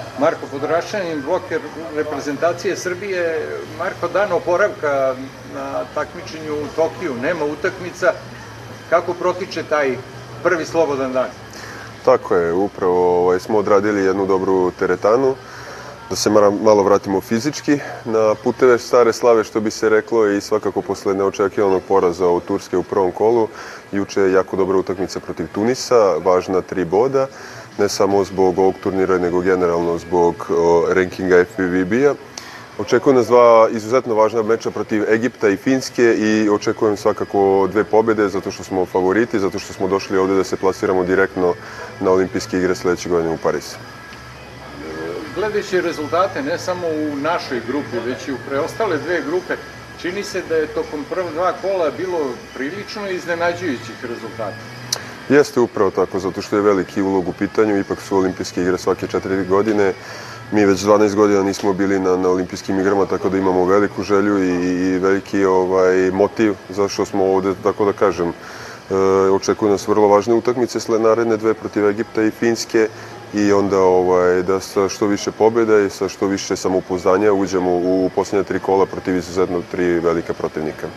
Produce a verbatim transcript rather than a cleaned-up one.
Marko Podraščanin, bloker reprezentacije Srbije. Marko, dan oporavka na takmičenju u Tokiju, nema utakmica. Kako protiče taj prvi slobodan dan? Tako je, upravo smo odradili jednu dobru teretanu, da se malo vratimo fizički na puteve stare slave, što bi se reklo, i svakako posle neočekivanog poraza od Turske u prvom kolu. Juče je jako dobra utakmica protiv Tunisa, važna tri boda, ne samo zbog ovog turnira, nego generalno zbog rankinga F I V B-a. Očekujem nas dva izuzetno važna meča protiv Egipta i Finske i očekujem svakako dve pobjede, zato što smo favoriti, zato što smo došli ovde da se plasiramo direktno na olimpijske igre sledeće godine u Parizu. Gledajući rezultate ne samo u našoj grupi, već i u preostale dve grupe, čini se da je tokom prva dva kola bilo prilično iznenađujućih rezultata. Jeste upravo tako, zato što je veliki ulog u pitanju, ipak su olimpijske igre svake četiri godine. Mi već dvanaest godina nismo bili na, na olimpijskim igrama, tako da imamo veliku želju i, i veliki ovaj, motiv zašto smo ovde, tako da kažem. E, očekuju nas vrlo važne utakmice, sled naredne dve protiv Egipta i Finske, i onda ovaj, da sa što više pobjeda i sa što više samopouzdanja uđemo u posljednja tri kola protiv izuzetno tri velika protivnika.